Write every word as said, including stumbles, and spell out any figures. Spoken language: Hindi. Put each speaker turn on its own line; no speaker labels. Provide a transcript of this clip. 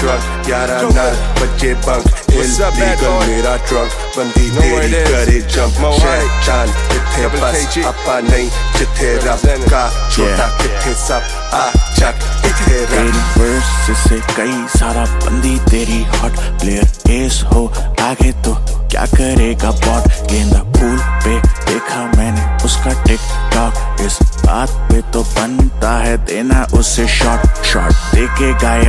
drunk, यारा नाल बच्चे bunk, illegal मेरा trunk, बंदी तेरी करे jump, शैतान इत्थे बस, अपा नहीं जिथे रब का, छोटा किथे सब, आ चक इत्थे रब।
तेरी वर्स से कई सारा बंदी तेरी hot player ace हो आगे तो क्या करेगा बॉट, गेंदा फूल पे देखा मैंने उसका टिक टॉक, इस बात पे तो बनता है देना उसे शॉट शॉट देके गायब